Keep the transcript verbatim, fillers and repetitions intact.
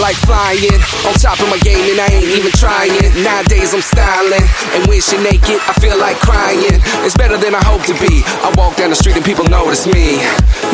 like flying. On top of my game and I ain't even trying. Nowadays I'm styling, and when she naked, I feel like crying. It's better than I hope to be. I walk down the street and people notice me.